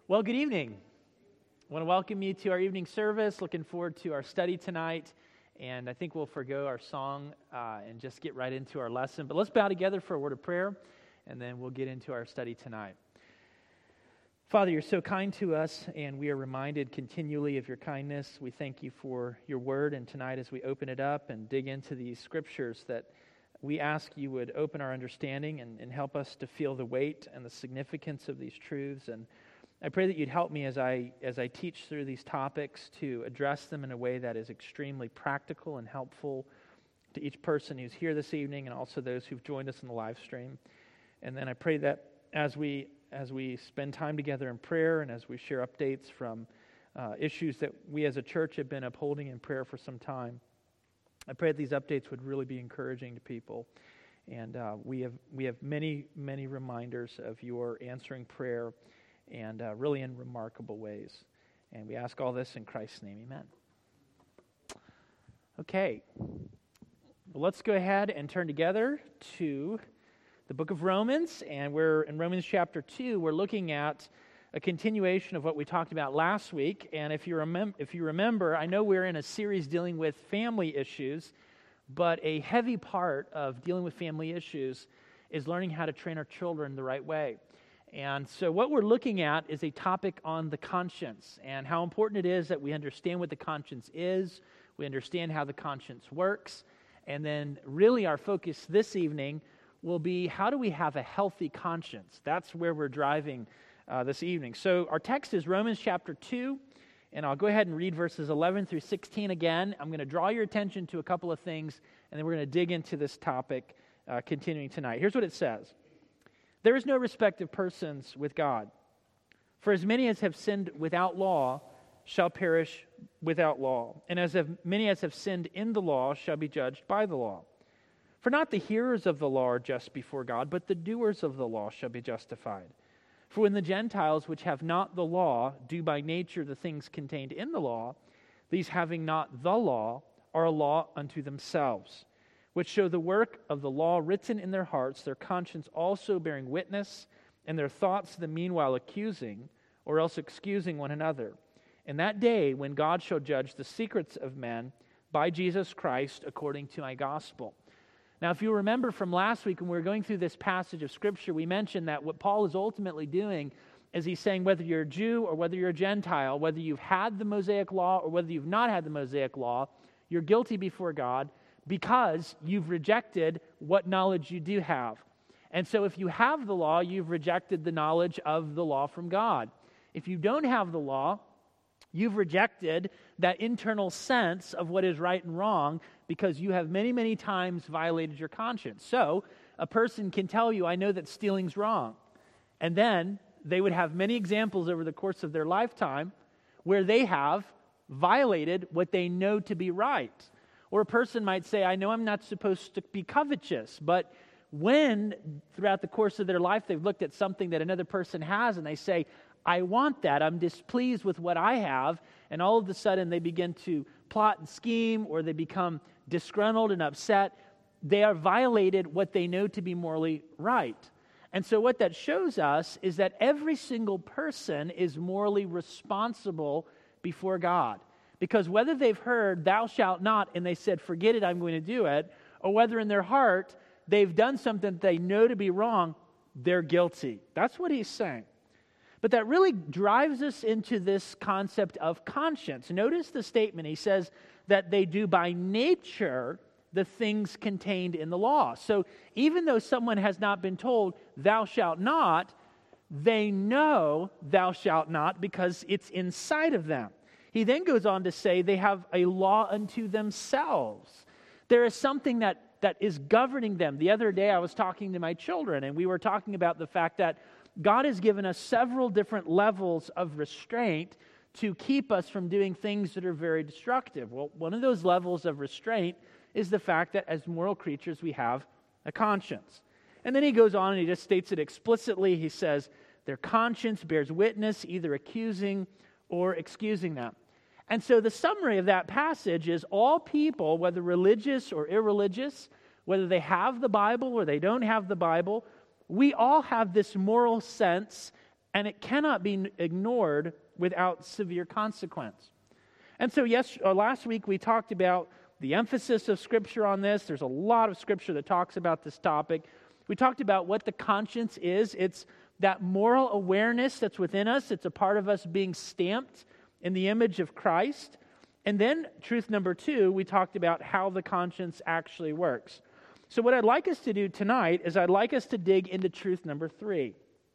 Well, good evening. I want to welcome you to our evening service. Looking forward to our study tonight. And I think we'll forgo our song and just get right into our lesson. But let's bow together for a word of prayer, and then we'll get into our study tonight. Father, you're so kind to us, and we are reminded continually of your kindness. We thank you for your word, and tonight as we open it up and dig into these scriptures, that we ask you would open our understanding and help us to feel the weight and the significance of these truths. And I pray that you'd help me as I teach through these topics to address them in a way that is extremely practical and helpful to each person who's here this evening and also those who've joined us in the live stream. And then I pray that as we spend time together in prayer and as we share updates from issues that we as a church have been upholding in prayer for some time, I pray that these updates would really be encouraging to people. And we have many, many reminders of your answering prayer, and really in remarkable ways. And we ask all this in Christ's name, amen. Okay, well, let's go ahead and turn together to the book of Romans, and we're in Romans chapter 2. We're looking at a continuation of what we talked about last week, and if you remember, I know we're in a series dealing with family issues, but a heavy part of dealing with family issues is learning how to train our children the right way. And so what we're looking at is a topic on the conscience and how important it is that we understand what the conscience is, we understand how the conscience works, and then really our focus this evening will be how do we have a healthy conscience. That's where we're driving this evening. So our text is Romans chapter 2, and I'll go ahead and read verses 11 through 16 again. I'm going to draw your attention to a couple of things, and then we're going to dig into this topic continuing tonight. Here's what it says. There is no respect of persons with God. For as many as have sinned without law shall perish without law, and as many as have sinned in the law shall be judged by the law. For not the hearers of the law are just before God, but the doers of the law shall be justified. For when the Gentiles which have not the law do by nature the things contained in the law, these having not the law are a law unto themselves, which show the work of the law written in their hearts, their conscience also bearing witness, and their thoughts the meanwhile accusing, or else excusing one another. In that day when God shall judge the secrets of men by Jesus Christ according to my gospel. Now, if you remember from last week when we were going through this passage of Scripture, we mentioned that what Paul is ultimately doing is he's saying whether you're a Jew or whether you're a Gentile, whether you've had the Mosaic law or whether you've not had the Mosaic law, you're guilty before God, because you've rejected what knowledge you do have. And so if you have the law, you've rejected the knowledge of the law from God. If you don't have the law, you've rejected that internal sense of what is right and wrong because you have many, many times violated your conscience. So a person can tell you, I know that stealing's wrong. And then they would have many examples over the course of their lifetime where they have violated what they know to be right. Or a person might say, I know I'm not supposed to be covetous, but when throughout the course of their life they've looked at something that another person has and they say, I want that, I'm displeased with what I have, and all of a sudden they begin to plot and scheme, or they become disgruntled and upset, they are violated what they know to be morally right. And so what that shows us is that every single person is morally responsible before God. Because whether they've heard, thou shalt not, and they said, forget it, I'm going to do it, or whether in their heart they've done something that they know to be wrong, they're guilty. That's what he's saying. But that really drives us into this concept of conscience. Notice the statement. He says that they do by nature the things contained in the law. So even though someone has not been told, thou shalt not, they know thou shalt not because it's inside of them. He then goes on to say they have a law unto themselves. There is something that is governing them. The other day I was talking to my children, and we were talking about the fact that God has given us several different levels of restraint to keep us from doing things that are very destructive. Well, one of those levels of restraint is the fact that as moral creatures we have a conscience. And then he goes on and he just states it explicitly. He says, their conscience bears witness, either accusing or excusing them. And so the summary of that passage is all people, whether religious or irreligious, whether they have the Bible or they don't have the Bible, we all have this moral sense and it cannot be ignored without severe consequence. And so last week we talked about the emphasis of Scripture on this. There's a lot of Scripture that talks about this topic. We talked about what the conscience is. It's that moral awareness that's within us. It's a part of us being stamped in the image of Christ. And then truth number 2, we talked about how the conscience actually works. So what I'd like us to do tonight is I'd like us to dig into truth number 3.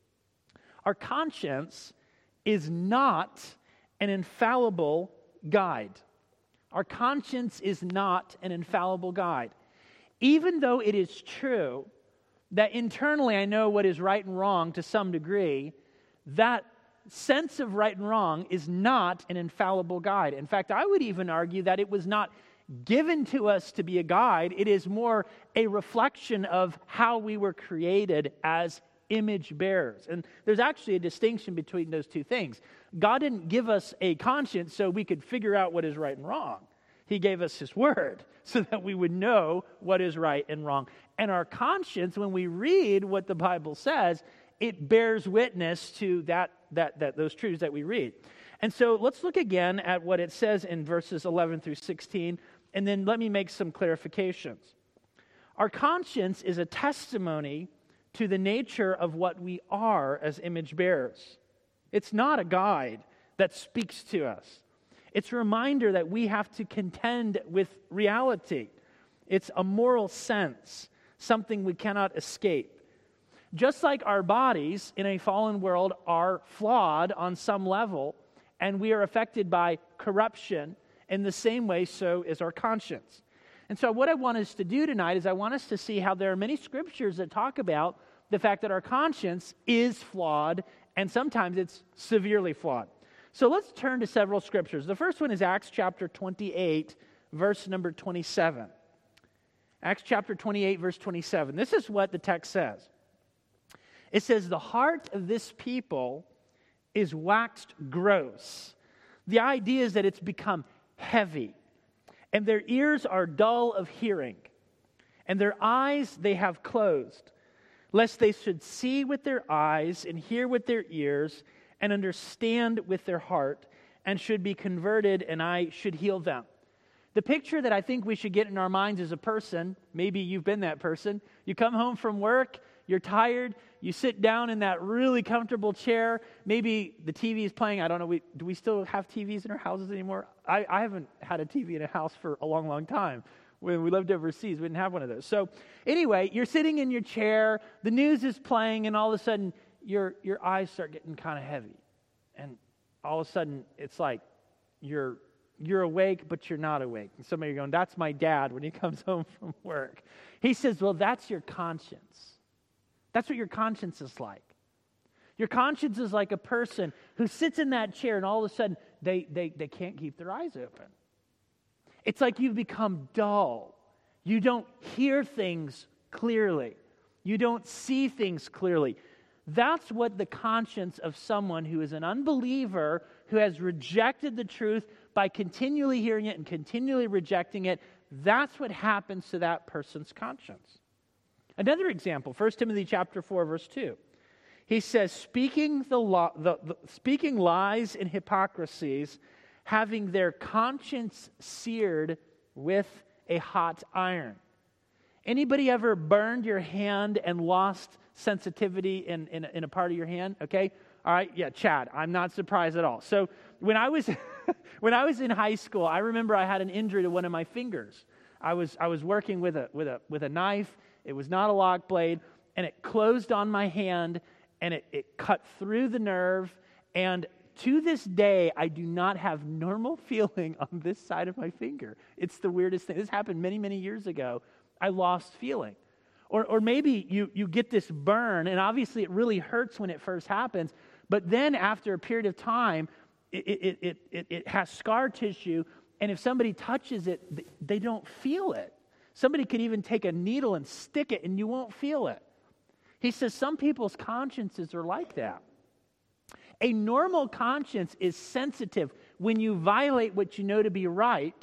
Our conscience is not an infallible guide. Our conscience is not an infallible guide. Even though it is true that internally I know what is right and wrong to some degree, that sense of right and wrong is not an infallible guide. In fact, I would even argue that it was not given to us to be a guide. It is more a reflection of how we were created as image bearers. And there's actually a distinction between those two things. God didn't give us a conscience so we could figure out what is right and wrong. He gave us His Word so that we would know what is right and wrong. And our conscience, when we read what the Bible says, it bears witness to those truths that we read. And so let's look again at what it says in verses 11 through 16, and then let me make some clarifications. Our conscience is a testimony to the nature of what we are as image bearers. It's not a guide that speaks to us. It's a reminder that we have to contend with reality. It's a moral sense, something we cannot escape. Just like our bodies in a fallen world are flawed on some level, and we are affected by corruption, in the same way, so is our conscience. And so what I want us to do tonight is I want us to see how there are many scriptures that talk about the fact that our conscience is flawed, and sometimes it's severely flawed. So let's turn to several scriptures. The first one is Acts chapter 28, verse number 27. Acts chapter 28, verse 27. This is what the text says. It says, "The heart of this people is waxed gross." The idea is that it's become heavy, and their ears are dull of hearing, and their eyes they have closed, lest they should see with their eyes and hear with their ears and understand with their heart and should be converted, and I should heal them. The picture that I think we should get in our minds is a person, maybe you've been that person, you come home from work, you're tired, you sit down in that really comfortable chair, maybe the TV is playing, I don't know, do we still have TVs in our houses anymore? I haven't had a TV in a house for a long, long time. When we lived overseas, we didn't have one of those. So anyway, you're sitting in your chair, the news is playing, and all of a sudden, your eyes start getting kind of heavy. And all of a sudden, it's like you're awake, but you're not awake. And some of you are going, "That's my dad when he comes home from work." He says, well, that's your conscience. That's what your conscience is like. Your conscience is like a person who sits in that chair, and all of a sudden, they can't keep their eyes open. It's like you've become dull. You don't hear things clearly. You don't see things clearly. That's what the conscience of someone who is an unbeliever, who has rejected the truth by continually hearing it and continually rejecting it, that's what happens to that person's conscience. Another example, 1 Timothy chapter 4, verse 2. He says, speaking lies and hypocrisies, having their conscience seared with a hot iron. Anybody ever burned your hand and lost sensitivity in a part of your hand? Okay, all right, yeah, Chad. I'm not surprised at all. So when I was in high school, I remember I had an injury to one of my fingers. I was working with a knife. It was not a lock blade, and it closed on my hand, and it cut through the nerve. And to this day, I do not have normal feeling on this side of my finger. It's the weirdest thing. This happened many, many years ago. I lost feeling. Or maybe you get this burn, and obviously it really hurts when it first happens, but then after a period of time, it has scar tissue, and if somebody touches it, they don't feel it. Somebody could even take a needle and stick it, and you won't feel it. He says some people's consciences are like that. A normal conscience is sensitive when you violate what you know to be right,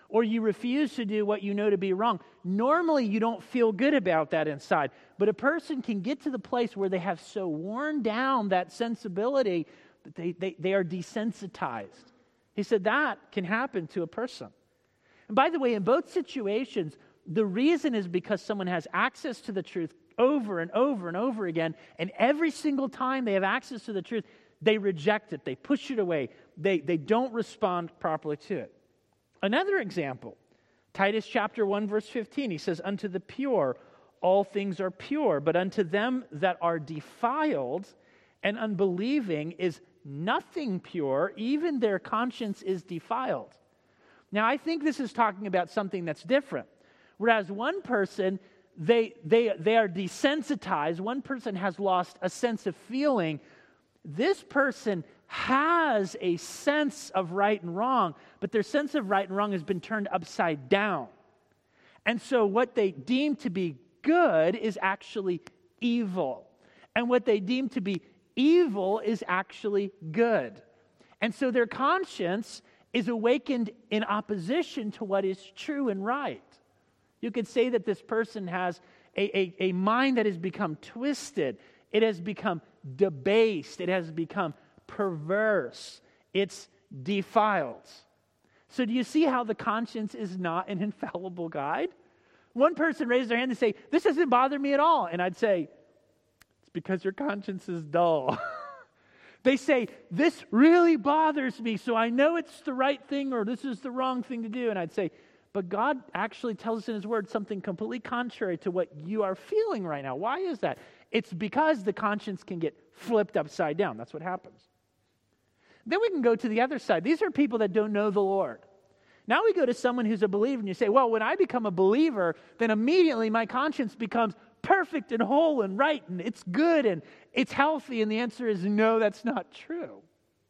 or you refuse to do what you know to be wrong. Normally, you don't feel good about that inside. But a person can get to the place where they have so worn down that sensibility that they are desensitized. He said that can happen to a person. And by the way, in both situations, the reason is because someone has access to the truth over and over and over again, and every single time they have access to the truth, they reject it, they push it away, they don't respond properly to it. Another example, Titus chapter 1, verse 15, he says, "Unto the pure all things are pure, but unto them that are defiled and unbelieving is nothing pure, even their conscience is defiled." Now, I think this is talking about something that's different. Whereas one person, they are desensitized, one person has lost a sense of feeling, this person has a sense of right and wrong, but their sense of right and wrong has been turned upside down. And so what they deem to be good is actually evil. And what they deem to be evil is actually good. And so their conscience is awakened in opposition to what is true and right. You could say that this person has a mind that has become twisted. It has become debased. It has become perverse. It's defiled. So do you see how the conscience is not an infallible guide? One person raised their hand and say, "This doesn't bother me at all." And I'd say, "It's because your conscience is dull." They say, "This really bothers me, so I know it's the right thing or this is the wrong thing to do." And I'd say, "But God actually tells us in His Word something completely contrary to what you are feeling right now. Why is that?" It's because the conscience can get flipped upside down. That's what happens. Then we can go to the other side. These are people that don't know the Lord. Now we go to someone who's a believer, and you say, "Well, when I become a believer, then immediately my conscience becomes perfect and whole and right, and it's good and it's healthy." And the answer is no, that's not true.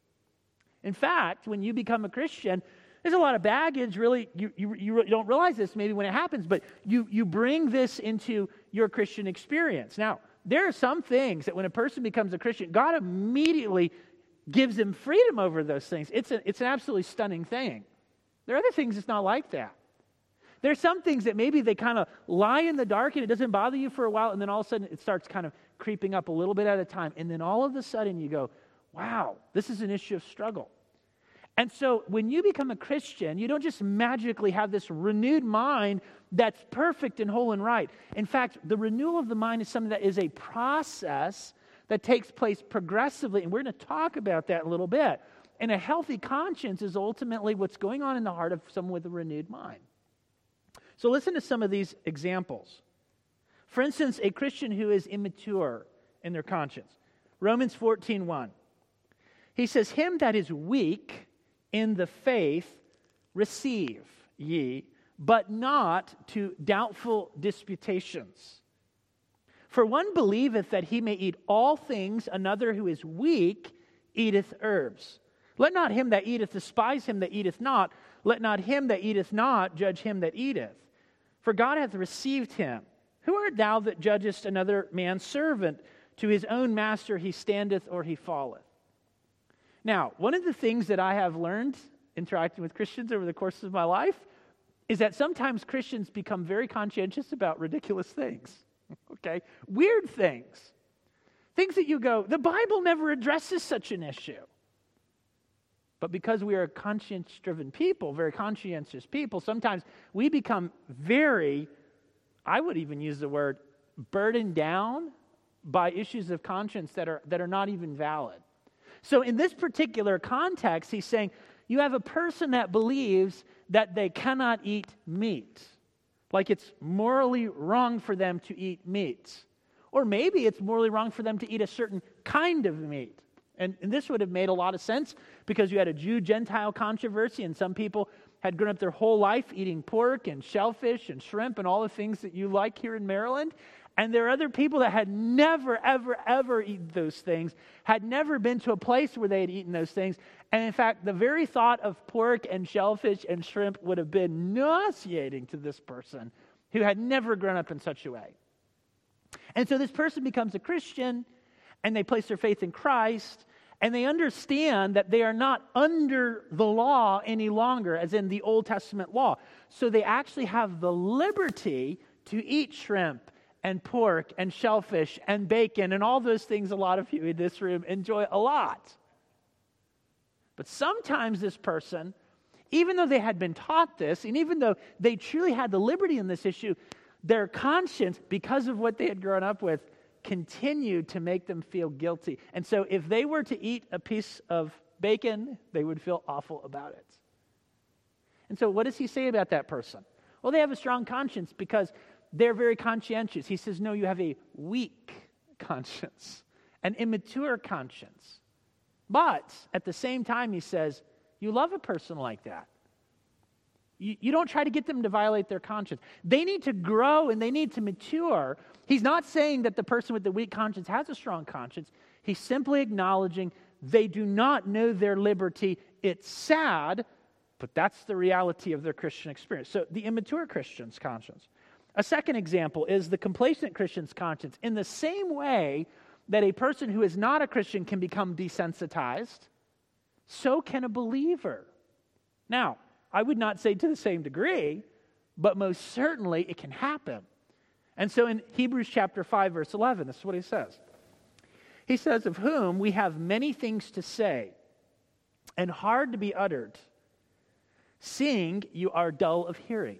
In fact, when you become a Christian, there's a lot of baggage, really. You don't realize this maybe when it happens, but you bring this into your Christian experience. Now, there are some things that when a person becomes a Christian, God immediately gives them freedom over those things. It's an absolutely stunning thing. There are other things that's not like that. There are some things that maybe they kind of lie in the dark and it doesn't bother you for a while, and then all of a sudden it starts kind of creeping up a little bit at a time, and then all of a sudden you go, "Wow, this is an issue of struggle." And so when you become a Christian, you don't just magically have this renewed mind that's perfect and whole and right. In fact, the renewal of the mind is something that is a process that takes place progressively, and we're going to talk about that in a little bit. And a healthy conscience is ultimately what's going on in the heart of someone with a renewed mind. So listen to some of these examples. For instance, a Christian who is immature in their conscience. Romans 14:1. He says, "Him that is weak in the faith receive ye, but not to doubtful disputations. For one believeth that he may eat all things, another who is weak eateth herbs. Let not him that eateth despise him that eateth not. Let not him that eateth not judge him that eateth. For God hath received him. Who art thou that judgest another man's servant? To his own master he standeth or he falleth." Now, one of the things that I have learned interacting with Christians over the course of my life is that sometimes Christians become very conscientious about ridiculous things, okay? Weird things. Things that you go, the Bible never addresses such an issue. But because we are conscience-driven people, very conscientious people, sometimes we become very, I would even use the word, burdened down by issues of conscience that are not even valid. So in this particular context, he's saying, you have a person that believes that they cannot eat meat. Like it's morally wrong for them to eat meat. Or maybe it's morally wrong for them to eat a certain kind of meat. And this would have made a lot of sense because you had a Jew-Gentile controversy, and some people had grown up their whole life eating pork and shellfish and shrimp and all the things that you like here in Maryland. And there are other people that had never, ever, ever eaten those things, had never been to a place where they had eaten those things. And in fact, the very thought of pork and shellfish and shrimp would have been nauseating to this person who had never grown up in such a way. And so this person becomes a Christian, and they place their faith in Christ, And they understand that they are not under the law any longer, as in the Old Testament law. So they actually have the liberty to eat shrimp and pork and shellfish and bacon and all those things a lot of you in this room enjoy a lot. But sometimes this person, even though they had been taught this, and even though they truly had the liberty in this issue, their conscience, because of what they had grown up with, continued to make them feel guilty. And so if they were to eat a piece of bacon, they would feel awful about it. And so what does he say about that person? Well, they have a strong conscience because they're very conscientious. He says, no, you have a weak conscience, an immature conscience. But at the same time, he says, you love a person like that. You don't try to get them to violate their conscience. They need to grow and they need to mature. He's not saying that the person with the weak conscience has a strong conscience. He's simply acknowledging they do not know their liberty. It's sad, but that's the reality of their Christian experience. So the immature Christian's conscience. A second example is the complacent Christian's conscience. In the same way that a person who is not a Christian can become desensitized, so can a believer. Now, I would not say to the same degree, but most certainly it can happen. And so in Hebrews chapter 5, verse 11, this is what he says. He says, of whom we have many things to say and hard to be uttered, seeing you are dull of hearing.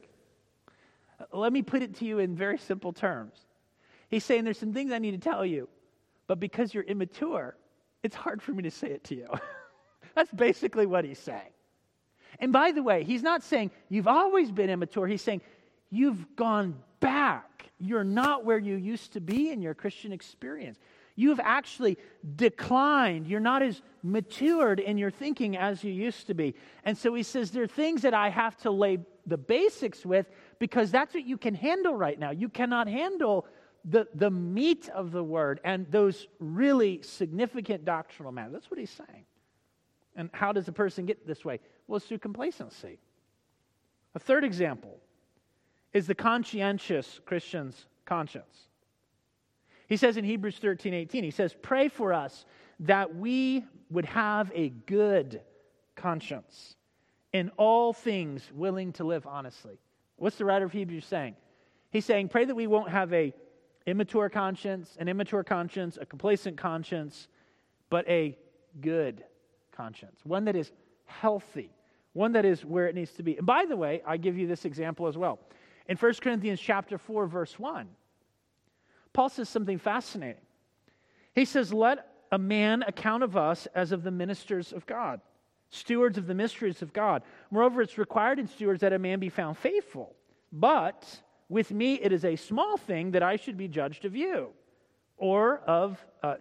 Let me put it to you in very simple terms. He's saying there's some things I need to tell you, but because you're immature, it's hard for me to say it to you. That's basically what he's saying. And by the way, he's not saying you've always been immature. He's saying you've gone back. You're not where you used to be in your Christian experience. You've actually declined. You're not as matured in your thinking as you used to be. And so he says there are things that I have to lay the basics with because that's what you can handle right now. You cannot handle the meat of the word and those really significant doctrinal matters. That's what he's saying. And how does a person get this way? Well, it's through complacency. A third example is the conscientious Christian's conscience. He says in Hebrews 13:18, he says, pray for us that we would have a good conscience, in all things willing to live honestly. What's the writer of Hebrews saying? He's saying, pray that we won't have an immature conscience, a complacent conscience, but a good conscience, one that is healthy, one that is where it needs to be. And by the way, I give you this example as well. In 1 Corinthians chapter 4, verse 1, Paul says something fascinating. He says, let a man account of us as of the ministers of God, stewards of the mysteries of God. Moreover, it's required in stewards that a man be found faithful. But with me it is a small thing that I should be judged of you, or of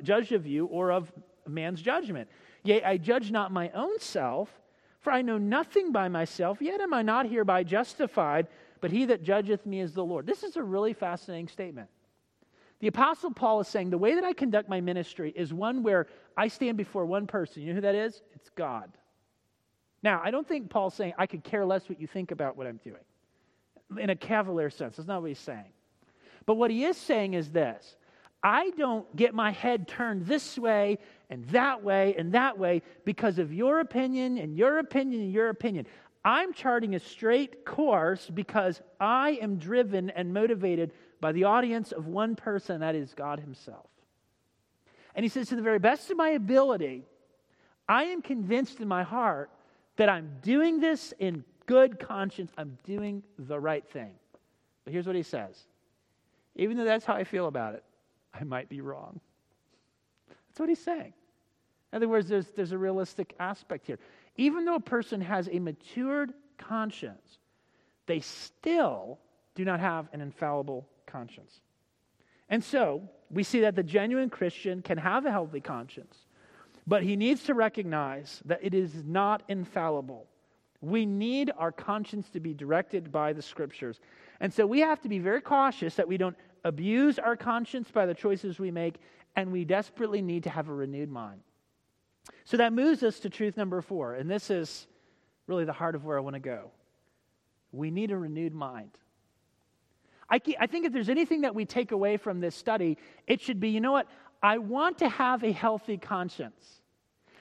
a man's judgment. Yea, I judge not my own self, for I know nothing by myself, yet am I not hereby justified, but he that judgeth me is the Lord. This is a really fascinating statement. The Apostle Paul is saying the way that I conduct my ministry is one where I stand before one person. You know who that is? It's God. Now, I don't think Paul's saying I could care less what you think about what I'm doing in a cavalier sense. That's not what he's saying. But what he is saying is this. I don't get my head turned this way and that way and that way because of your opinion and your opinion and your opinion. I'm charting a straight course because I am driven and motivated by the audience of one person, that is God himself. And he says, to the very best of my ability, I am convinced in my heart that I'm doing this in good conscience. I'm doing the right thing. But here's what he says. Even though that's how I feel about it, I might be wrong. That's what he's saying. In other words, there's a realistic aspect here. Even though a person has a matured conscience, they still do not have an infallible conscience. And so, we see that the genuine Christian can have a healthy conscience, but he needs to recognize that it is not infallible. We need our conscience to be directed by the Scriptures. And so we have to be very cautious that we don't abuse our conscience by the choices we make, and we desperately need to have a renewed mind. So that moves us to truth number 4, and this is really the heart of where I want to go. We need a renewed mind. I think if there's anything that we take away from this study, it should be, you know what? I want to have a healthy conscience.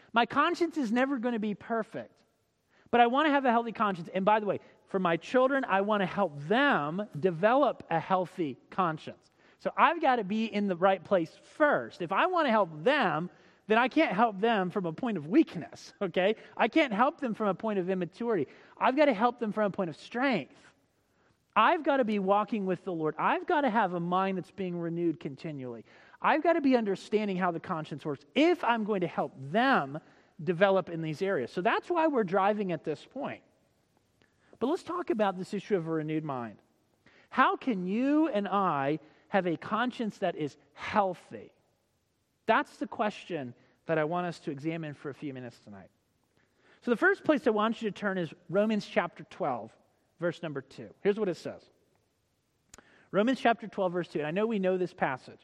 My conscience is never going to be perfect, but I want to have a healthy conscience. And by the way, for my children, I want to help them develop a healthy conscience. So I've got to be in the right place first. If I want to help them, then I can't help them from a point of weakness, okay? I can't help them from a point of immaturity. I've got to help them from a point of strength. I've got to be walking with the Lord. I've got to have a mind that's being renewed continually. I've got to be understanding how the conscience works if I'm going to help them develop in these areas. So that's why we're driving at this point. But let's talk about this issue of a renewed mind. How can you and I have a conscience that is healthy? That's the question that I want us to examine for a few minutes tonight. So the first place I want you to turn is Romans chapter 12, verse number 2. Here's what it says. Romans chapter 12, verse 2. And I know we know this passage.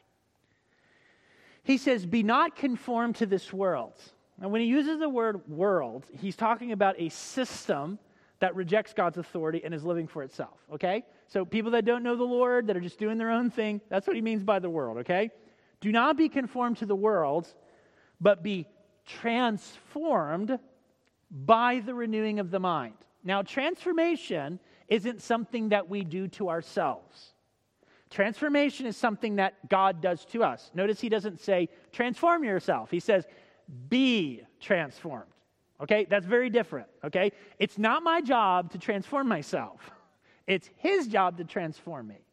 He says, "Be not conformed to this world." And when he uses the word world, he's talking about a system that rejects God's authority and is living for itself, okay? So people that don't know the Lord, that are just doing their own thing, that's what he means by the world, okay? Do not be conformed to the world, but be transformed by the renewing of the mind. Now, transformation isn't something that we do to ourselves. Transformation is something that God does to us. Notice he doesn't say, transform yourself. He says, be transformed. Okay, that's very different, okay? It's not my job to transform myself. It's his job to transform me.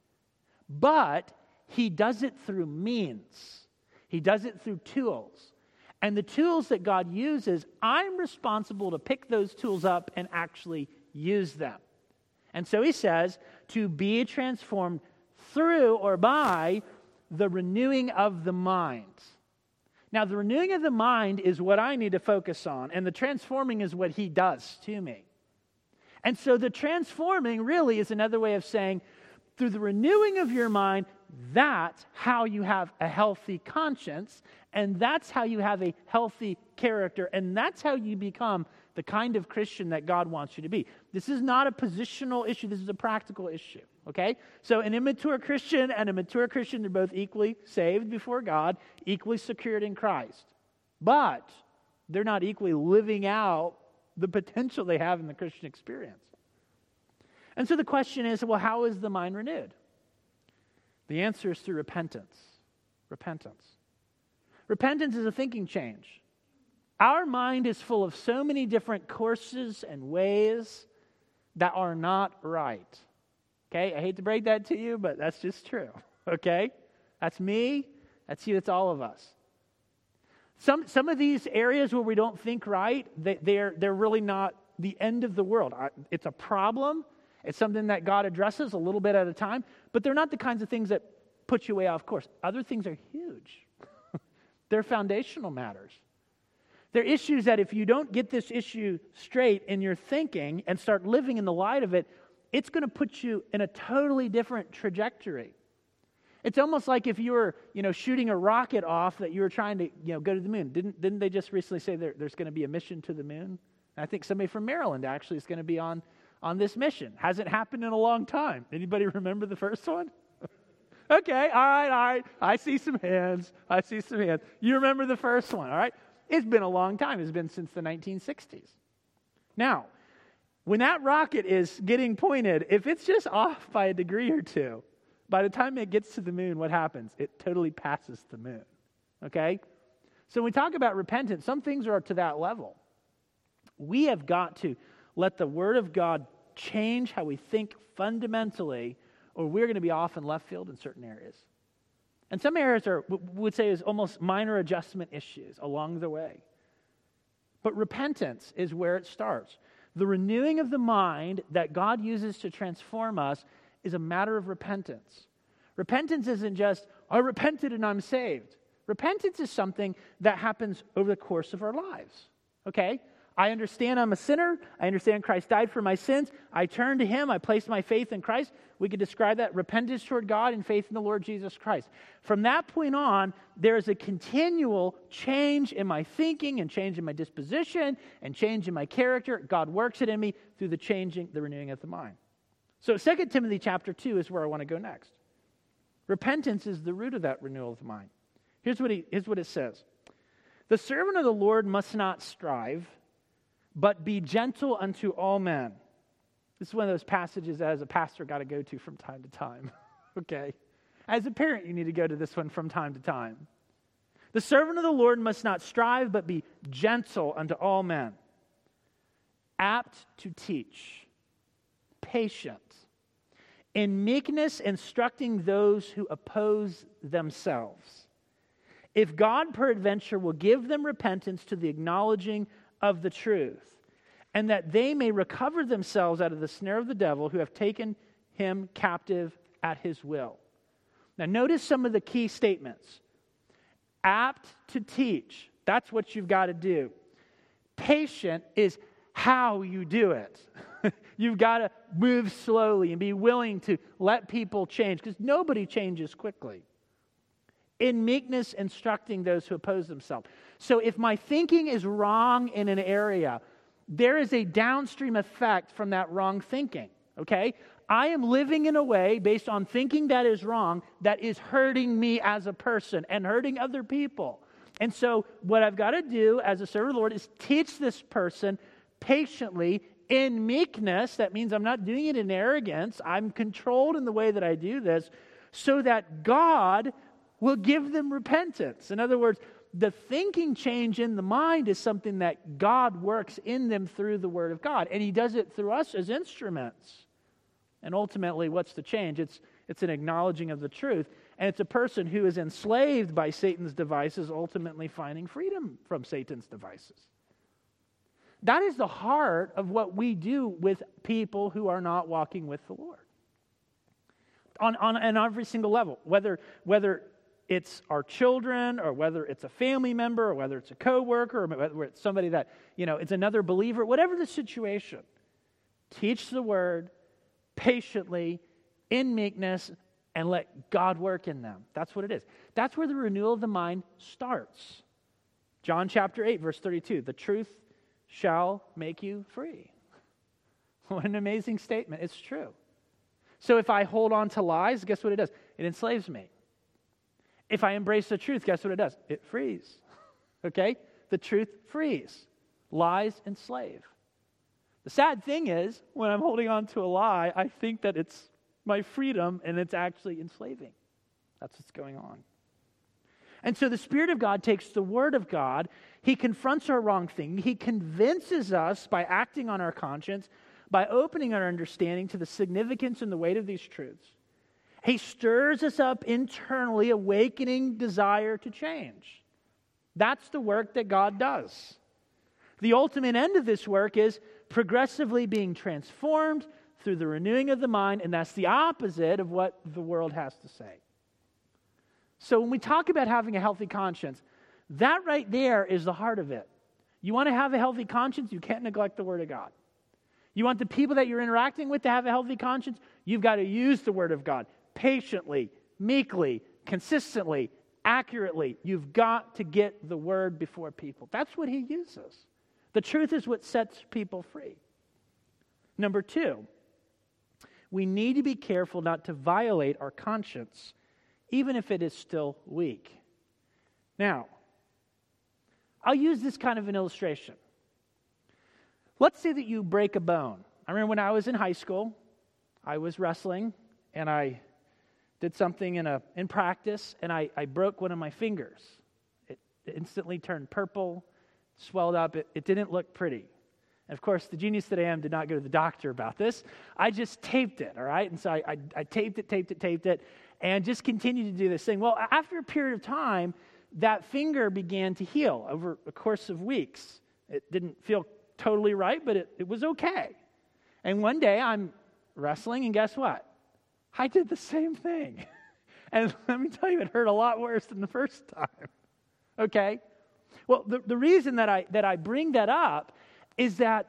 But he does it through means. He does it through tools. And the tools that God uses, I'm responsible to pick those tools up and actually use them. And so he says, to be transformed through or by the renewing of the mind. Now, the renewing of the mind is what I need to focus on, and the transforming is what he does to me. And so the transforming really is another way of saying, through the renewing of your mind, that's how you have a healthy conscience, and that's how you have a healthy character, and that's how you become the kind of Christian that God wants you to be. This is not a positional issue, this is a practical issue, okay? So an immature Christian and a mature Christian, they're both equally saved before God, equally secured in Christ. But they're not equally living out the potential they have in the Christian experience. And so the question is, well, how is the mind renewed? The answer is through repentance. Repentance. Repentance is a thinking change. Our mind is full of so many different courses and ways that are not right. Okay? I hate to break that to you, but that's just true. Okay? That's me. That's you. That's all of us. Some of these areas where we don't think right, they're really not the end of the world. It's a problem. It's something that God addresses a little bit at a time, but they're not the kinds of things that put you way off course. Other things are huge. They're foundational matters. They're issues that if you don't get this issue straight in your thinking and start living in the light of it, it's going to put you in a totally different trajectory. It's almost like if you were, shooting a rocket off that you were trying to, go to the moon. Didn't they just recently say there's going to be a mission to the moon? I think somebody from Maryland actually is going to be on this mission. Hasn't happened in a long time. Anybody remember the first one? Okay, all right. I see some hands. You remember the first one, all right? It's been a long time. It's been since the 1960s. Now, when that rocket is getting pointed, if it's just off by a degree or two, by the time it gets to the moon, what happens? It totally passes the moon, okay? So when we talk about repentance, some things are to that level. We have got to let the Word of God change how we think fundamentally, or we're going to be off in left field in certain areas. And some areas would say is almost minor adjustment issues along the way. But repentance is where it starts. The renewing of the mind that God uses to transform us is a matter of repentance. Repentance isn't just, I repented and I'm saved. Repentance is something that happens over the course of our lives. Okay? I understand I'm a sinner. I understand Christ died for my sins. I turn to Him. I place my faith in Christ. We could describe that repentance toward God and faith in the Lord Jesus Christ. From that point on, there is a continual change in my thinking and change in my disposition and change in my character. God works it in me through the renewing of the mind. So 2 Timothy chapter 2 is where I want to go next. Repentance is the root of that renewal of the mind. Here's what it says. The servant of the Lord must not strive, but be gentle unto all men. This is one of those passages that as a pastor got to go to from time to time. Okay? As a parent, you need to go to this one from time to time. The servant of the Lord must not strive, but be gentle unto all men, apt to teach, patient, in meekness instructing those who oppose themselves. If God peradventure will give them repentance to the acknowledging of the truth, and that they may recover themselves out of the snare of the devil, who have taken him captive at his will. Now notice some of the key statements. Apt to teach, that's what you've got to do. Patient is how you do it. You've got to move slowly and be willing to let people change, because nobody changes quickly. In meekness, instructing those who oppose themselves. So if my thinking is wrong in an area, there is a downstream effect from that wrong thinking, okay? I am living in a way based on thinking that is wrong that is hurting me as a person and hurting other people. And so what I've got to do as a servant of the Lord is teach this person patiently in meekness. That means I'm not doing it in arrogance. I'm controlled in the way that I do this so that God will give them repentance. In other words, the thinking change in the mind is something that God works in them through the Word of God. And He does it through us as instruments. And ultimately, what's the change? It's an acknowledging of the truth. And it's a person who is enslaved by Satan's devices ultimately finding freedom from Satan's devices. That is the heart of what we do with people who are not walking with the Lord. On every single level, whether it's our children, or whether it's a family member, or whether it's a coworker, or whether it's somebody that, it's another believer, whatever the situation, teach the Word patiently, in meekness, and let God work in them. That's what it is. That's where the renewal of the mind starts. John chapter 8, verse 32, the truth shall make you free. What an amazing statement. It's true. So if I hold on to lies, guess what it does? It enslaves me. If I embrace the truth, guess what it does? It frees. Okay? The truth frees. Lies enslave. The sad thing is, when I'm holding on to a lie, I think that it's my freedom, and it's actually enslaving. That's what's going on. And so the Spirit of God takes the Word of God, He confronts our wrong thinking, He convinces us by acting on our conscience, by opening our understanding to the significance and the weight of these truths. He stirs us up internally, awakening desire to change. That's the work that God does. The ultimate end of this work is progressively being transformed through the renewing of the mind, and that's the opposite of what the world has to say. So when we talk about having a healthy conscience, that right there is the heart of it. You want to have a healthy conscience, you can't neglect the Word of God. You want the people that you're interacting with to have a healthy conscience, you've got to use the Word of God patiently, meekly, consistently, accurately. You've got to get the Word before people. That's what He uses. The truth is what sets people free. Number 2, we need to be careful not to violate our conscience, even if it is still weak. Now, I'll use this kind of an illustration. Let's say that you break a bone. I remember when I was in high school, I was wrestling, and I did something in practice, and I broke one of my fingers. It instantly turned purple, swelled up. It didn't look pretty. And of course, the genius that I am did not go to the doctor about this. I just taped it, all right? And so I taped it, and just continued to do this thing. Well, after a period of time, that finger began to heal over a course of weeks. It didn't feel totally right, but it was okay. And one day, I'm wrestling, and guess what? I did the same thing. And let me tell you, it hurt a lot worse than the first time. Okay? Well, the reason that I bring that up is that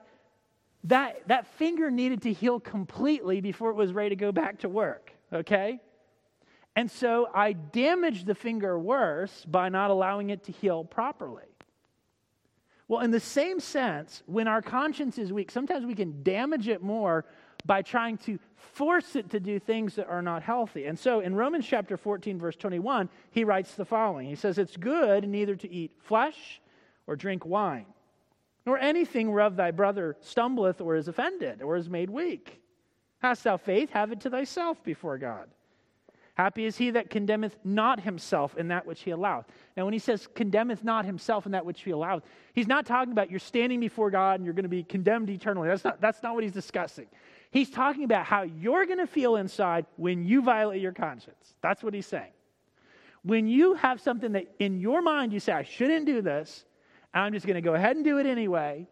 finger needed to heal completely before it was ready to go back to work. Okay? And so I damaged the finger worse by not allowing it to heal properly. Well, in the same sense, when our conscience is weak, sometimes we can damage it more by trying to force it to do things that are not healthy. And so in Romans chapter 14, verse 21, he writes the following. He says, "It's good neither to eat flesh or drink wine, nor anything whereof thy brother stumbleth or is offended or is made weak. Hast thou faith? Have it to thyself before God. Happy is he that condemneth not himself in that which he alloweth. Now, when he says condemneth not himself in that which he alloweth, he's not talking about you're standing before God and you're going to be condemned eternally. That's not what he's discussing. He's talking about how you're going to feel inside when you violate your conscience. That's what he's saying. When you have something that in your mind you say, I shouldn't do this, and I'm just going to go ahead and do it anyway,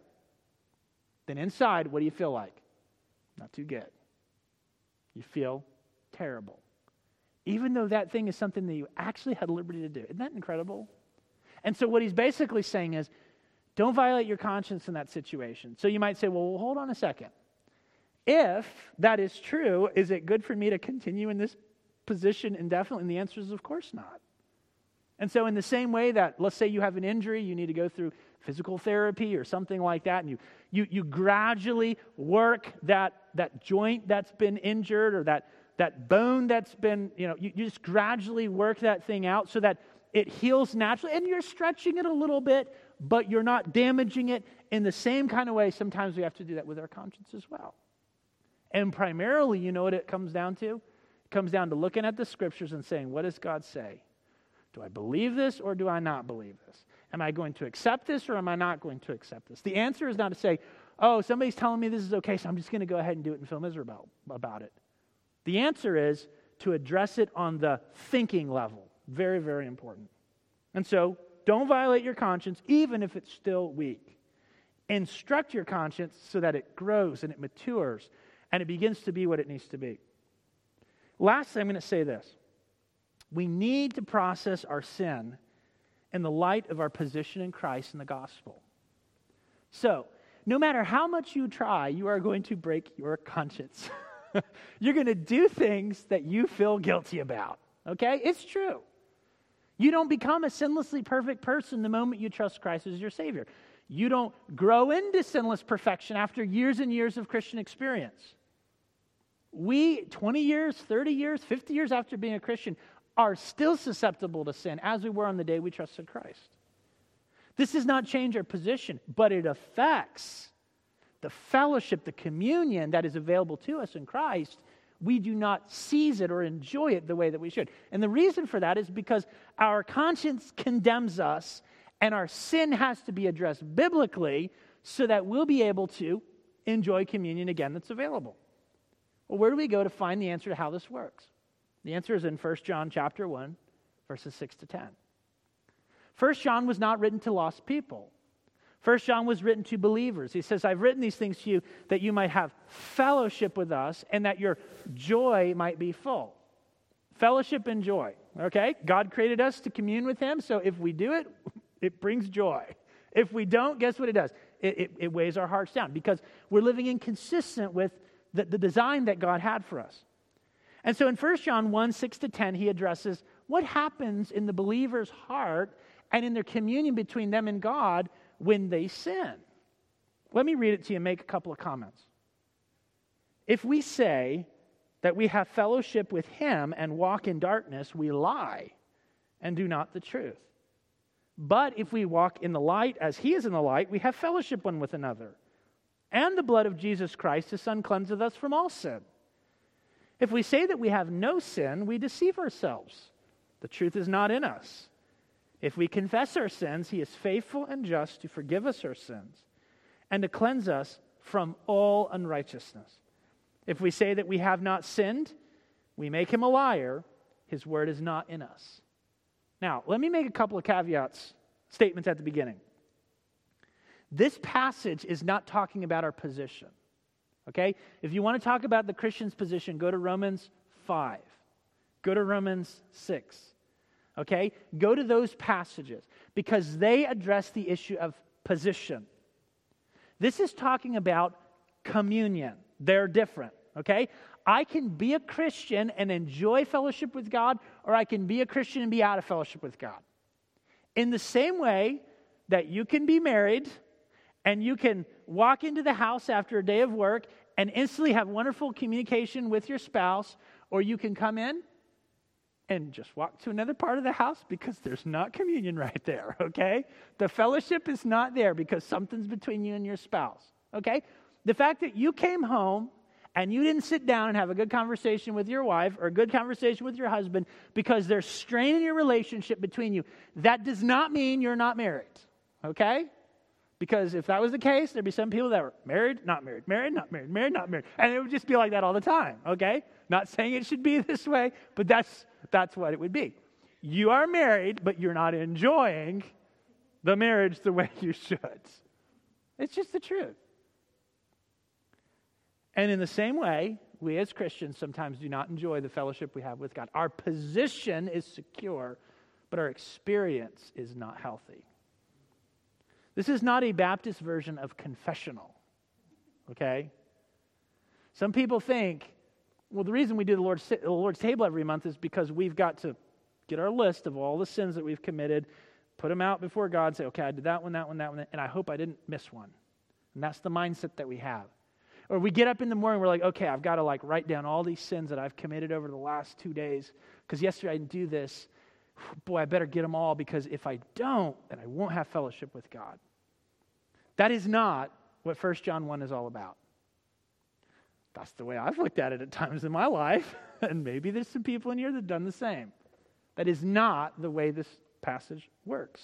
then inside, what do you feel like? Not too good. You feel terrible. Even though that thing is something that you actually had liberty to do. Isn't that incredible? And so what he's basically saying is, don't violate your conscience in that situation. So you might say, well, hold on a second. If that is true, is it good for me to continue in this position indefinitely? And the answer is, of course not. And so in the same way that, let's say you have an injury, you need to go through physical therapy or something like that, and you gradually work that joint that's been injured or that bone that's been, you just gradually work that thing out so that it heals naturally, and you're stretching it a little bit, but you're not damaging it. In the same kind of way, sometimes we have to do that with our conscience as well. And primarily, you know what it comes down to? It comes down to looking at the scriptures and saying, what does God say? Do I believe this or do I not believe this? Am I going to accept this or am I not going to accept this? The answer is not to say, oh, somebody's telling me this is okay, so I'm just going to go ahead and do it and feel miserable about it. The answer is to address it on the thinking level. Very, very important. And so, don't violate your conscience, even if it's still weak. Instruct your conscience so that it grows and it matures and it begins to be what it needs to be. Lastly, I'm going to say this. We need to process our sin in the light of our position in Christ and the gospel. So, no matter how much you try, you are going to break your conscience. You're going to do things that you feel guilty about. Okay? It's true. You don't become a sinlessly perfect person the moment you trust Christ as your Savior. You don't grow into sinless perfection after years and years of Christian experience. We, 20 years, 30 years, 50 years after being a Christian, are still susceptible to sin as we were on the day we trusted Christ. This does not change our position, but it affects the fellowship, the communion that is available to us in Christ. We do not seize it or enjoy it the way that we should. And the reason for that is because our conscience condemns us and our sin has to be addressed biblically so that we'll be able to enjoy communion again that's available. Well, where do we go to find the answer to how this works? The answer is in 1 John chapter 1, verses 6 to 10. 1 John was not written to lost people. 1 John was written to believers. He says, I've written these things to you that you might have fellowship with us and that your joy might be full. Fellowship and joy, okay? God created us to commune with Him, so if we do it, it brings joy. If we don't, guess what it does? It weighs our hearts down because we're living inconsistent with the design that God had for us. And so in 1 John 1, 6 to 10, he addresses what happens in the believer's heart and in their communion between them and God when they sin. Let me read it to you and make a couple of comments. If we say that we have fellowship with Him and walk in darkness, we lie and do not the truth. But if we walk in the light as He is in the light, we have fellowship one with another. And the blood of Jesus Christ, His Son, cleanseth us from all sin. If we say that we have no sin, we deceive ourselves. The truth is not in us. If we confess our sins, He is faithful and just to forgive us our sins and to cleanse us from all unrighteousness. If we say that we have not sinned, we make Him a liar. His word is not in us. Now, let me make a couple of statements at the beginning. This passage is not talking about our position. Okay? If you want to talk about the Christian's position, go to Romans 5. Go to Romans 6. Okay? Go to those passages because they address the issue of position. This is talking about communion. They're different. Okay? I can be a Christian and enjoy fellowship with God, or I can be a Christian and be out of fellowship with God. In the same way that you can be married and you can walk into the house after a day of work and instantly have wonderful communication with your spouse, or you can come in and just walk to another part of the house because there's not communion right there, okay? The fellowship is not there because something's between you and your spouse, okay? The fact that you came home and you didn't sit down and have a good conversation with your wife or a good conversation with your husband because there's strain in your relationship between you, that does not mean you're not married, okay? Because if that was the case, there'd be some people that were married, not married, married, not married, married, not married. And it would just be like that all the time, okay? Not saying it should be this way, but that's what it would be. You are married, but you're not enjoying the marriage the way you should. It's just the truth. And in the same way, we as Christians sometimes do not enjoy the fellowship we have with God. Our position is secure, but our experience is not healthy. This is not a Baptist version of confessional, okay? Some people think, well, the reason we do the Lord's table every month is because we've got to get our list of all the sins that we've committed, put them out before God, say, okay, I did that one, and I hope I didn't miss one. And that's the mindset that we have. Or we get up in the morning, we're like, okay, I've got to write down all these sins that I've committed over the last 2 days, because yesterday I didn't do this. Boy, I better get them all, because if I don't, then I won't have fellowship with God. That is not what 1 John 1 is all about. That's the way I've looked at it at times in my life, and maybe there's some people in here that have done the same. That is not the way this passage works.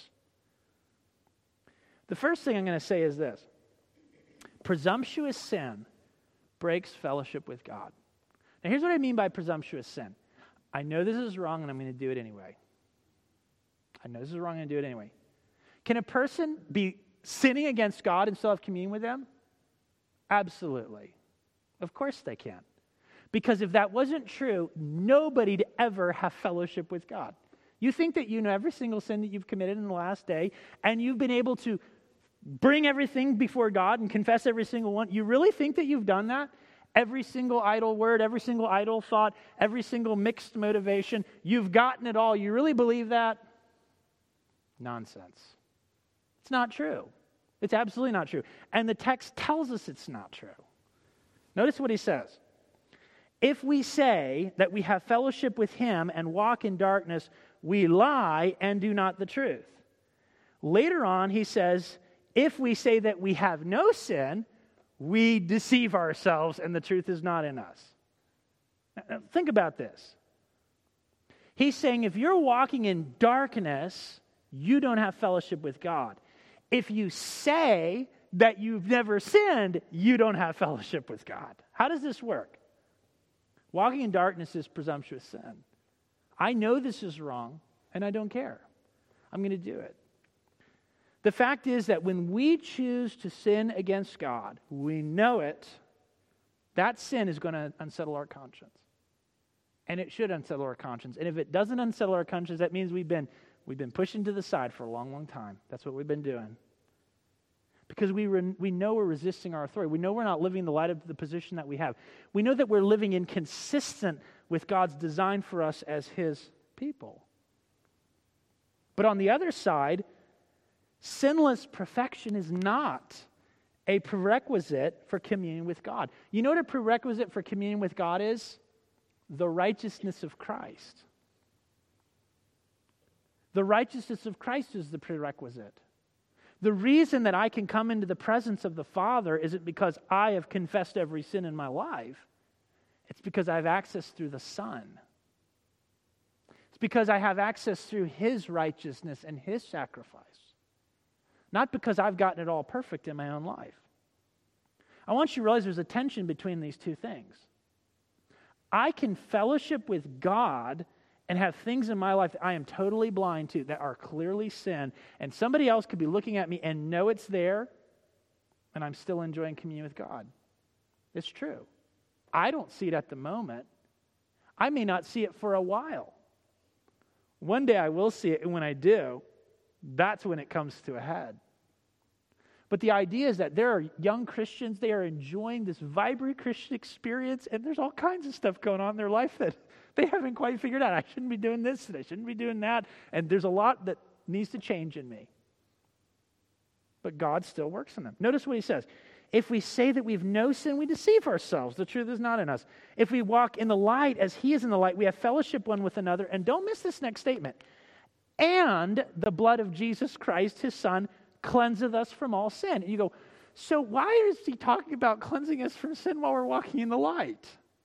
The first thing I'm going to say is this. Presumptuous sin breaks fellowship with God. Now, here's what I mean by presumptuous sin. I know this is wrong, and I'm going to do it anyway. Can a person be sinning against God and still have communion with Him? Absolutely. Of course they can. Because if that wasn't true, nobody'd ever have fellowship with God. You think that you know every single sin that you've committed in the last day, and you've been able to bring everything before God and confess every single one. You really think that you've done that? Every single idle word, every single idle thought, every single mixed motivation, you've gotten it all. You really believe that? Nonsense. It's not true. It's absolutely not true. And the text tells us it's not true. Notice what he says. If we say that we have fellowship with Him and walk in darkness, we lie and do not the truth. Later on, he says, if we say that we have no sin, we deceive ourselves and the truth is not in us. Now, think about this. He's saying if you're walking in darkness, you don't have fellowship with God. If you say that you've never sinned, you don't have fellowship with God. How does this work? Walking in darkness is presumptuous sin. I know this is wrong, and I don't care. I'm going to do it. The fact is that when we choose to sin against God, we know it, that sin is going to unsettle our conscience. And it should unsettle our conscience. And if it doesn't unsettle our conscience, that means we've been pushing to the side for a long, long time. That's what we've been doing. Because we know we're resisting our authority. We know we're not living in the light of the position that we have. We know that we're living inconsistent with God's design for us as His people. But on the other side, sinless perfection is not a prerequisite for communion with God. You know what a prerequisite for communion with God is? The righteousness of Christ. The righteousness of Christ is the prerequisite. The reason that I can come into the presence of the Father isn't because I have confessed every sin in my life. It's because I have access through the Son. It's because I have access through His righteousness and His sacrifice. Not because I've gotten it all perfect in my own life. I want you to realize there's a tension between these two things. I can fellowship with God and have things in my life that I am totally blind to that are clearly sin, and somebody else could be looking at me and know it's there, and I'm still enjoying communion with God. It's true. I don't see it at the moment. I may not see it for a while. One day I will see it, and when I do, that's when it comes to a head. But the idea is that there are young Christians, they are enjoying this vibrant Christian experience, and there's all kinds of stuff going on in their life that they haven't quite figured out. I shouldn't be doing this, and I shouldn't be doing that, and there's a lot that needs to change in me. But God still works in them. Notice what he says. If we say that we have no sin, we deceive ourselves. The truth is not in us. If we walk in the light as he is in the light, we have fellowship one with another. And don't miss this next statement. And the blood of Jesus Christ, his son, cleanseth us from all sin. And you go, so why is he talking about cleansing us from sin while we're walking in the light?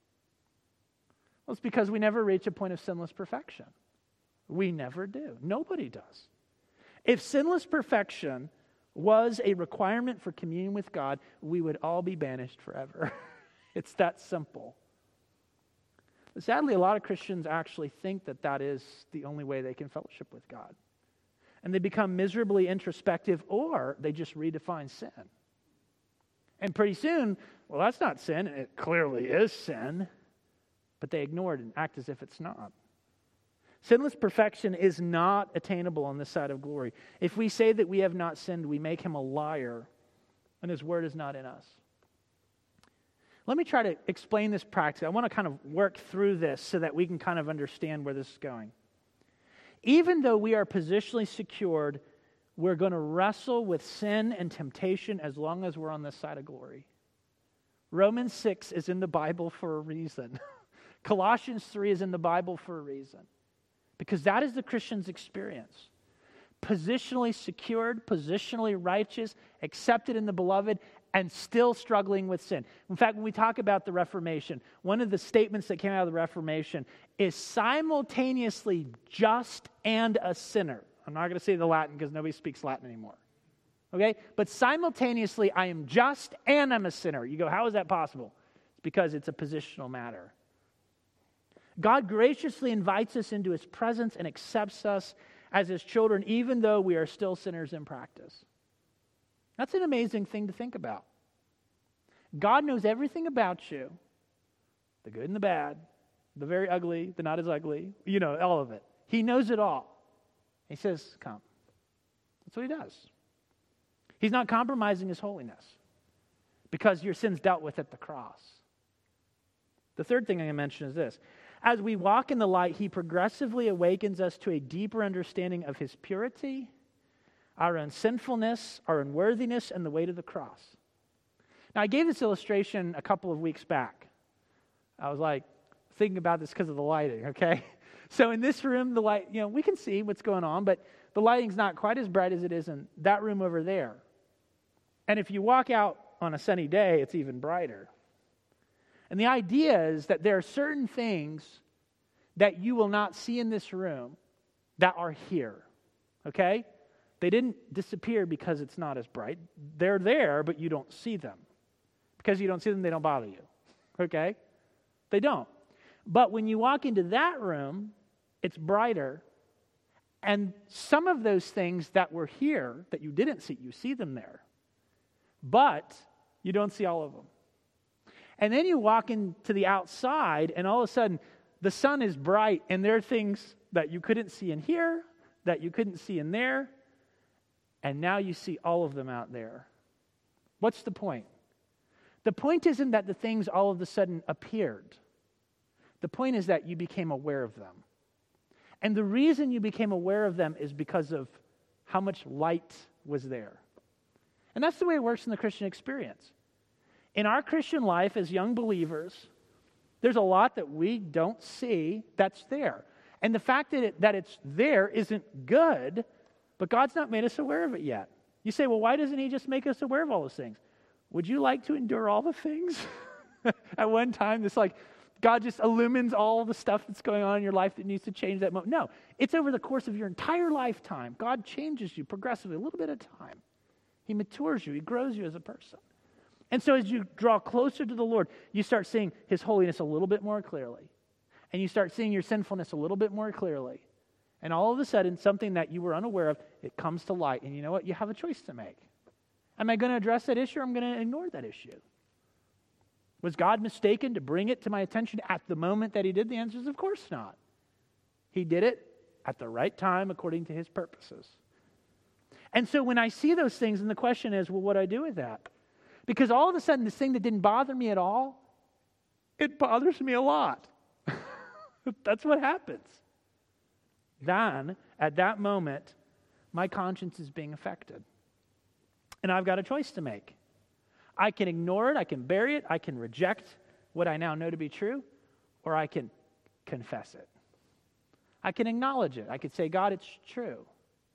Well, it's because we never reach a point of sinless perfection. We never do. Nobody does. If sinless perfection was a requirement for communion with God, we would all be banished forever. It's that simple. But sadly, a lot of Christians actually think that that is the only way they can fellowship with God. And they become miserably introspective, or they just redefine sin. And pretty soon, well, that's not sin. It clearly is sin. But they ignore it and act as if it's not. Sinless perfection is not attainable on this side of glory. If we say that we have not sinned, we make him a liar, and his word is not in us. Let me try to explain this practically. I want to kind of work through this so that we can kind of understand where this is going. Even though we are positionally secured, we're going to wrestle with sin and temptation as long as we're on this side of glory. Romans 6 is in the Bible for a reason. Colossians 3 is in the Bible for a reason. Because that is the Christian's experience. Positionally secured, positionally righteous, accepted in the beloved, and still struggling with sin. In fact, when we talk about the Reformation, one of the statements that came out of the Reformation is simultaneously just and a sinner. I'm not going to say the Latin because nobody speaks Latin anymore. Okay? But simultaneously, I am just and I'm a sinner. You go, how is that possible? It's because it's a positional matter. God graciously invites us into his presence and accepts us as his children, even though we are still sinners in practice. That's an amazing thing to think about. God knows everything about you, the good and the bad, the very ugly, the not as ugly, all of it. He knows it all. He says, come. That's what he does. He's not compromising his holiness because your sin's dealt with at the cross. The third thing I'm going to mention is this. As we walk in the light, he progressively awakens us to a deeper understanding of his purity, our own sinfulness, our unworthiness, and the weight of the cross. Now, I gave this illustration a couple of weeks back. I was like thinking about this because of the lighting, okay? So in this room, the light, we can see what's going on, but the lighting's not quite as bright as it is in that room over there. And if you walk out on a sunny day, it's even brighter. And the idea is that there are certain things that you will not see in this room that are here, okay? They didn't disappear because it's not as bright. They're there, but you don't see them. Because you don't see them, they don't bother you, okay? They don't. But when you walk into that room, it's brighter, and some of those things that were here that you didn't see, you see them there. But you don't see all of them. And then you walk into the outside, and all of a sudden, the sun is bright, and there are things that you couldn't see in here, that you couldn't see in there, and now you see all of them out there. What's the point? The point isn't that the things all of a sudden appeared. The point is that you became aware of them. And the reason you became aware of them is because of how much light was there. And that's the way it works in the Christian experience. In our Christian life as young believers, there's a lot that we don't see that's there. And the fact that it's there isn't good, but God's not made us aware of it yet. You say, well, why doesn't he just make us aware of all those things? Would you like to endure all the things? At one time, it's like God just illumines all the stuff that's going on in your life that needs to change that moment. No, it's over the course of your entire lifetime. God changes you progressively, a little bit at a time. He matures you. He grows you as a person. And so as you draw closer to the Lord, you start seeing his holiness a little bit more clearly. And you start seeing your sinfulness a little bit more clearly. And all of a sudden, something that you were unaware of, it comes to light. And you know what? You have a choice to make. Am I going to address that issue or am I going to ignore that issue? Was God mistaken to bring it to my attention at the moment that he did? The answer is of course not. He did it at the right time according to his purposes. And so when I see those things, and the question is, well, what do I do with that? Because all of a sudden, this thing that didn't bother me at all, it bothers me a lot. That's what happens. Then, at that moment, my conscience is being affected. And I've got a choice to make. I can ignore it, I can bury it, I can reject what I now know to be true, or I can confess it. I can acknowledge it. I could say, God, it's true.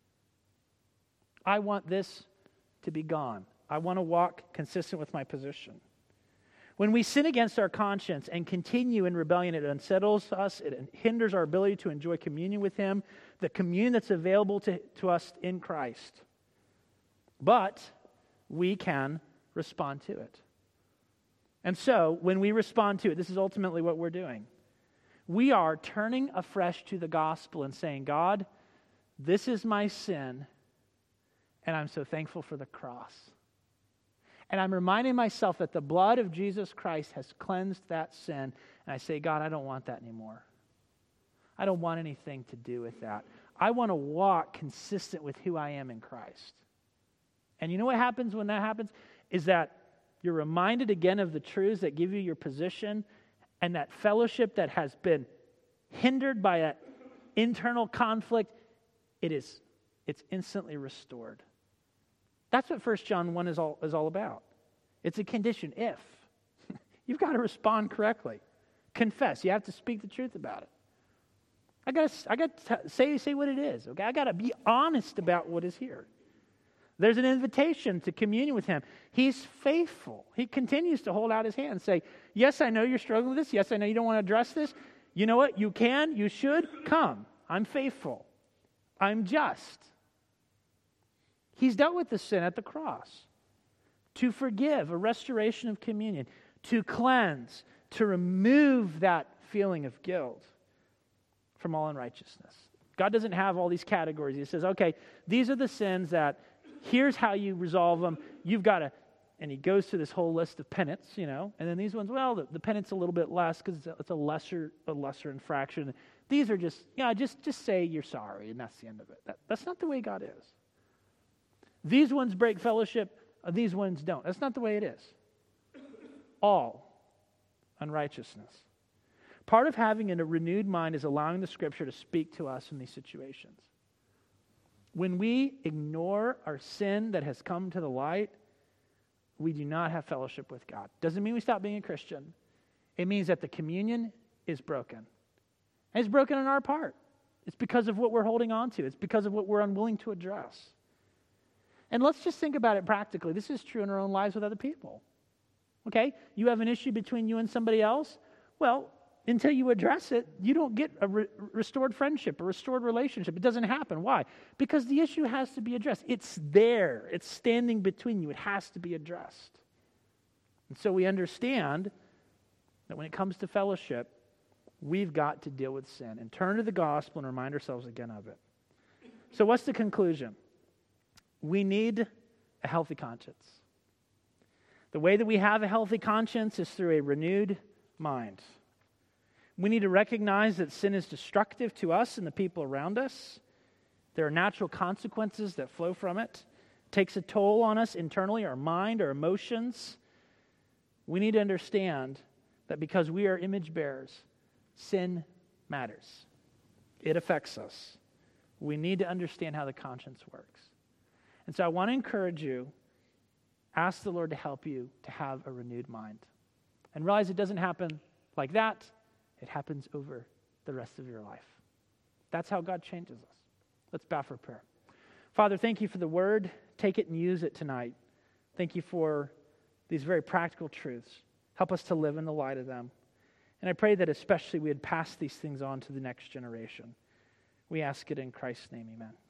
I want this to be gone. I want to walk consistent with my position. When we sin against our conscience and continue in rebellion, it unsettles us, it hinders our ability to enjoy communion with Him, the communion that's available to us in Christ. But we can respond to it. And so, when we respond to it, this is ultimately what we're doing. We are turning afresh to the gospel and saying, God, this is my sin, and I'm so thankful for the cross. And I'm reminding myself that the blood of Jesus Christ has cleansed that sin. And I say, God, I don't want that anymore. I don't want anything to do with that. I want to walk consistent with who I am in Christ. And you know what happens when that happens? Is that you're reminded again of the truths that give you your position, and that fellowship that has been hindered by that internal conflict, it's instantly restored. That's what 1 John 1 is all about. It's a condition if. You've got to respond correctly. Confess. You have to speak the truth about it. I got to say what it is. Okay, I got to be honest about what is here. There's an invitation to communion with Him. He's faithful. He continues to hold out His hand and say, yes, I know you're struggling with this. Yes, I know you don't want to address this. You know what? You can, you should, come. I'm faithful. I'm just. He's dealt with the sin at the cross to forgive, a restoration of communion, to cleanse, to remove that feeling of guilt from all unrighteousness. God doesn't have all these categories. He says, okay, these are the sins that, here's how you resolve them. You've got to, and He goes through this whole list of penance, and then these ones, well, the penance a little bit less because it's a lesser infraction. These are just say you're sorry, and that's the end of it. That's not the way God is. These ones break fellowship, these ones don't. That's not the way it is. All unrighteousness. Part of having a renewed mind is allowing the Scripture to speak to us in these situations. When we ignore our sin that has come to the light, we do not have fellowship with God. Doesn't mean we stop being a Christian. It means that the communion is broken. And it's broken on our part. It's because of what we're holding on to. It's because of what we're unwilling to address. And let's just think about it practically. This is true in our own lives with other people. Okay? You have an issue between you and somebody else. Well, until you address it, you don't get a restored friendship, a restored relationship. It doesn't happen. Why? Because the issue has to be addressed. It's there. It's standing between you. It has to be addressed. And so we understand that when it comes to fellowship, we've got to deal with sin and turn to the gospel and remind ourselves again of it. So what's the conclusion? We need a healthy conscience. The way that we have a healthy conscience is through a renewed mind. We need to recognize that sin is destructive to us and the people around us. There are natural consequences that flow from it. It takes a toll on us internally, our mind, our emotions. We need to understand that because we are image bearers, sin matters. It affects us. We need to understand how the conscience works. And so I want to encourage you, ask the Lord to help you to have a renewed mind. And realize it doesn't happen like that. It happens over the rest of your life. That's how God changes us. Let's bow for prayer. Father, thank you for the word. Take it and use it tonight. Thank you for these very practical truths. Help us to live in the light of them. And I pray that especially we would pass these things on to the next generation. We ask it in Christ's name, amen.